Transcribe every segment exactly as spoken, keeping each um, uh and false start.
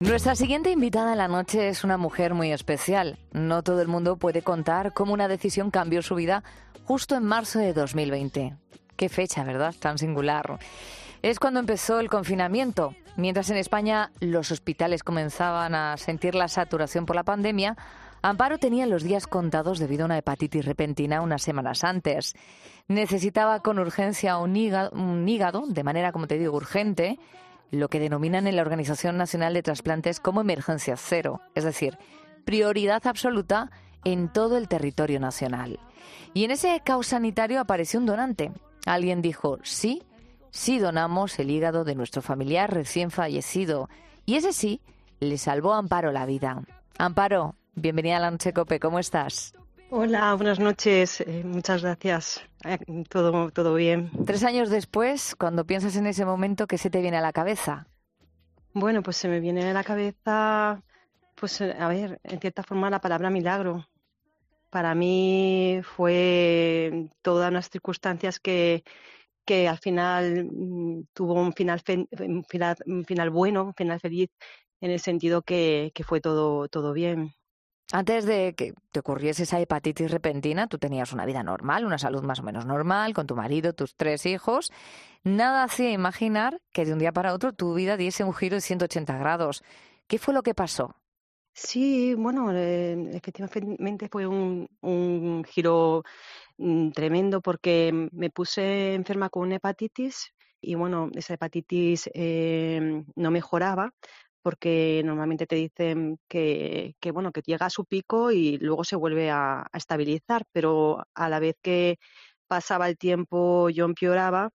Nuestra siguiente invitada en la noche es una mujer muy especial. No todo el mundo puede contar cómo una decisión cambió su vida justo en marzo de dos mil veinte. Qué fecha, ¿verdad? Tan singular. Es cuando empezó el confinamiento. Mientras en España los hospitales comenzaban a sentir la saturación por la pandemia, Amparo tenía los días contados debido a una hepatitis repentina unas semanas antes. Necesitaba con urgencia un hígado, un hígado de manera, como te digo, urgente, lo que denominan en la Organización Nacional de Trasplantes como emergencia cero, es decir, prioridad absoluta en todo el territorio nacional. Y en ese caos sanitario apareció un donante. Alguien dijo, sí, sí donamos el hígado de nuestro familiar recién fallecido. Y ese sí le salvó a Amparo la vida. Amparo, bienvenida a la Noche Cope, ¿cómo estás? Hola, buenas noches, eh, muchas gracias, eh, todo, todo bien. Tres años después, cuando piensas en ese momento, ¿qué se te viene a la cabeza? Bueno, pues se me viene a la cabeza, pues a ver, en cierta forma la palabra milagro. Para mí fue todas unas circunstancias que, que al final mm, tuvo un final, fe, un final, un final bueno, un final feliz, en el sentido que, que fue todo, todo bien. Antes de que te ocurriese esa hepatitis repentina, tú tenías una vida normal, una salud más o menos normal, con tu marido, tus tres hijos. Nada hacía imaginar que de un día para otro tu vida diese un giro de ciento ochenta grados. ¿Qué fue lo que pasó? Sí, bueno, eh, efectivamente fue un, un giro mm, tremendo porque me puse enferma con una hepatitis y bueno, esa hepatitis eh, no mejoraba porque normalmente te dicen que, que bueno, que llega a su pico y luego se vuelve a, a estabilizar, pero a la vez que pasaba el tiempo yo empeoraba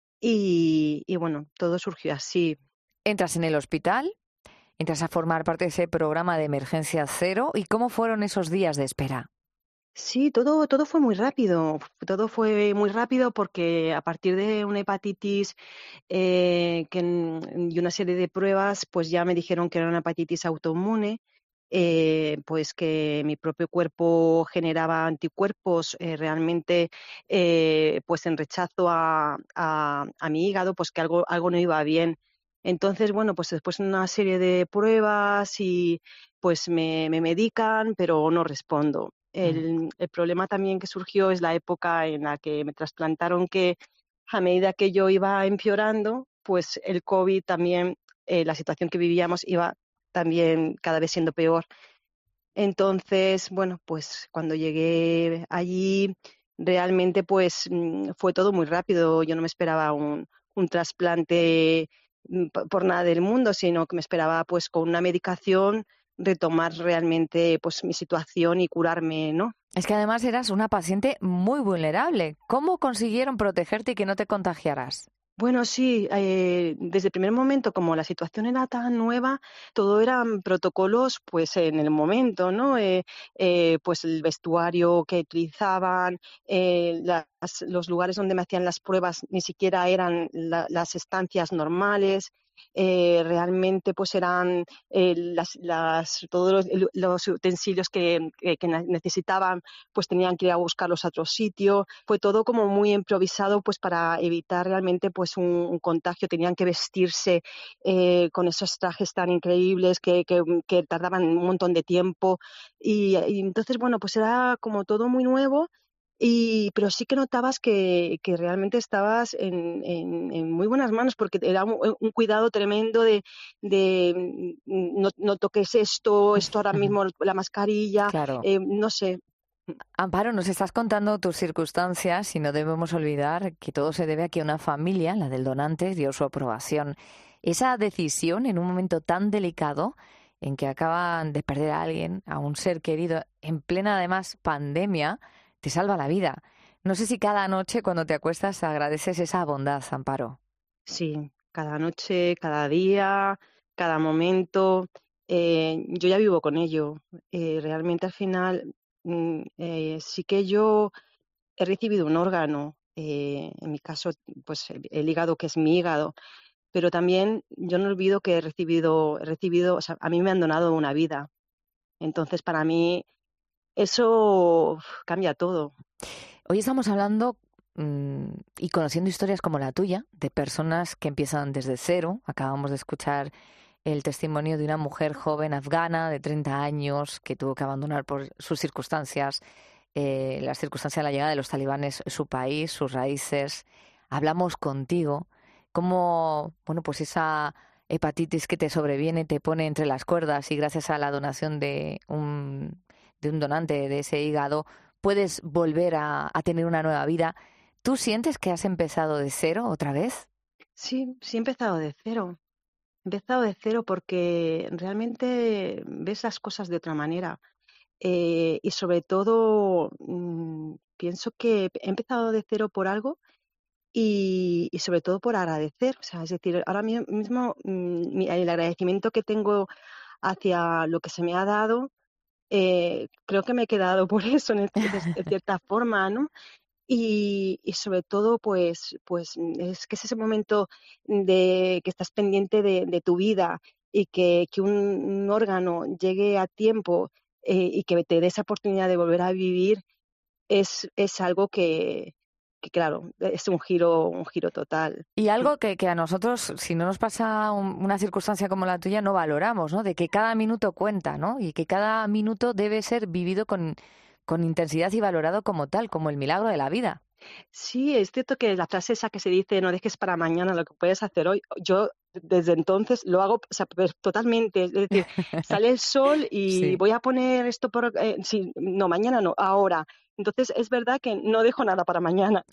y, y bueno, todo surgió así. Entras en el hospital, entras a formar parte de ese programa de emergencia cero. ¿Y cómo fueron esos días de espera? Sí, todo, todo fue muy rápido, todo fue muy rápido porque a partir de una hepatitis eh, que, en- y una serie de pruebas, pues ya me dijeron que era una hepatitis autoinmune, eh, pues que mi propio cuerpo generaba anticuerpos eh, realmente eh, pues en rechazo a, a, a mi hígado, pues que algo, algo no iba bien. Entonces, bueno, pues después de una serie de pruebas y pues me, me medican, pero no respondo. Mm. El, el problema también que surgió es la época en la que me trasplantaron, que a medida que yo iba empeorando, pues el COVID también, eh, la situación que vivíamos iba también cada vez siendo peor. Entonces, bueno, pues cuando llegué allí, realmente pues mm, fue todo muy rápido. Yo no me esperaba un, un trasplante mm, p- por nada del mundo, sino que me esperaba pues con una medicación retomar realmente pues mi situación y curarme, ¿no? Es que además eras una paciente muy vulnerable. ¿Cómo consiguieron protegerte y que no te contagiaras? Bueno, sí, eh, desde el primer momento, como la situación era tan nueva, todo eran protocolos, pues en el momento, ¿no? Eh, eh, pues el vestuario que utilizaban, eh, las- los lugares donde me hacían las pruebas ni siquiera eran la- las estancias normales. Eh, realmente, pues eran eh, las, las- todos los, los utensilios que, que- que necesitaban, pues tenían que ir a buscarlos a otro sitio. Fue todo como muy improvisado, pues para evitar realmente pues un, un contagio. Tenían que vestirse eh, con esos trajes tan increíbles que, que, que tardaban un montón de tiempo y, y entonces bueno, pues era como todo muy nuevo. Y, pero sí que notabas que, que realmente estabas en, en, en muy buenas manos porque era un, un cuidado tremendo de, de mm, no, no toques esto, esto ahora mismo, la mascarilla, Claro. eh, no sé. Amparo, nos estás contando tus circunstancias y no debemos olvidar que todo se debe a que una familia, la del donante, dio su aprobación. Esa decisión en un momento tan delicado en que acaban de perder a alguien, a un ser querido, en plena además pandemia, te salva la vida. No sé si cada noche cuando te acuestas agradeces esa bondad, Amparo. Sí, cada noche, cada día, cada momento, eh, yo ya vivo con ello. Eh, realmente al final mm, eh, sí que yo he recibido un órgano, eh, en mi caso, pues el, el hígado que es mi hígado, pero también yo no olvido que he recibido, he recibido, o sea, a mí me han donado una vida. Entonces para mí eso uf, cambia todo. Hoy estamos hablando mm, y conociendo historias como la tuya, de personas que empiezan desde cero. Acabamos de escuchar el testimonio de una mujer joven afgana de treinta años que tuvo que abandonar por sus circunstancias, eh, las circunstancias de la llegada de los talibanes, su país, sus raíces. Hablamos contigo, cómo, bueno, pues esa hepatitis que te sobreviene te pone entre las cuerdas y gracias a la donación de un, de un donante de ese hígado puedes volver a, a tener una nueva vida. ¿Tú sientes que has empezado de cero otra vez? Sí, sí he empezado de cero. He empezado de cero porque realmente ves las cosas de otra manera. Eh, y sobre todo, mm, pienso que he empezado de cero por algo y, y sobre todo por agradecer. O sea, es decir, ahora mi- mismo mm, mi- el agradecimiento que tengo hacia lo que se me ha dado, eh, creo que me he quedado por eso, en, de, de cierta forma, ¿no? Y, y sobre todo, pues, pues mm, es que es ese momento de que estás pendiente de, de tu vida y que, que un, un órgano llegue a tiempo eh, y que te dé esa oportunidad de volver a vivir es, es algo que, que, claro, es un giro, un giro total. Y algo que, que a nosotros, si no nos pasa un- una circunstancia como la tuya, no valoramos, ¿no? De que cada minuto cuenta, ¿no? Y que cada minuto debe ser vivido con, con intensidad y valorado como tal, como el milagro de la vida. Sí, es cierto que la frase esa que se dice, no dejes para mañana lo que puedes hacer hoy, yo desde entonces lo hago, o sea, pero totalmente, es decir, sale el sol y Sí. voy a poner esto por, eh, sí, no, mañana no, ahora. Entonces es verdad que no dejo nada para mañana.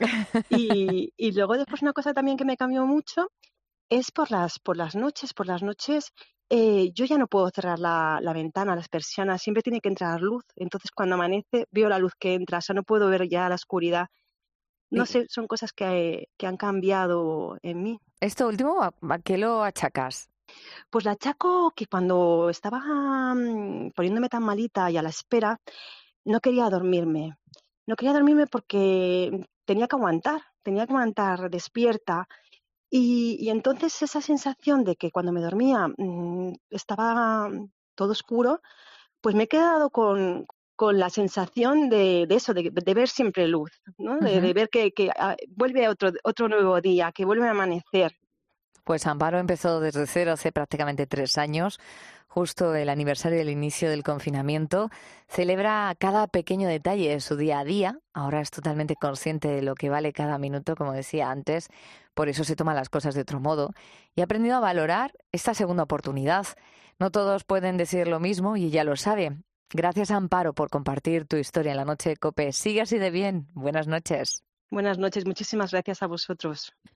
Y, y luego después una cosa también que me cambió mucho es por las, por las noches, por las noches eh, yo ya no puedo cerrar la, la ventana, las persianas, siempre tiene que entrar luz. Entonces cuando amanece veo la luz que entra, o sea, no puedo ver ya la oscuridad. No Y sé, son cosas que, que han cambiado en mí. esto último, ¿a, a qué lo achacas? Pues la achaco que cuando estaba mm, poniéndome tan malita y a la espera, no quería dormirme. No quería dormirme porque tenía que aguantar, tenía que aguantar despierta. Y, y entonces esa sensación de que cuando me dormía mm, estaba todo oscuro, pues me he quedado con, con la sensación de, de eso, de, de ver siempre luz, ¿no? De, Ujú. de ver que, que ah, vuelve otro, otro nuevo día, que vuelve a amanecer. Pues Amparo empezó desde cero hace prácticamente tres años, justo el aniversario del inicio del confinamiento. Celebra cada pequeño detalle de su día a día. Ahora es totalmente consciente de lo que vale cada minuto, como decía antes. Por eso se toma las cosas de otro modo. Y ha aprendido a valorar esta segunda oportunidad. No todos pueden decir lo mismo y ella lo sabe. Gracias, Amparo, por compartir tu historia en la noche de COPE. Sigue así de bien. Buenas noches. Buenas noches, muchísimas gracias a vosotros.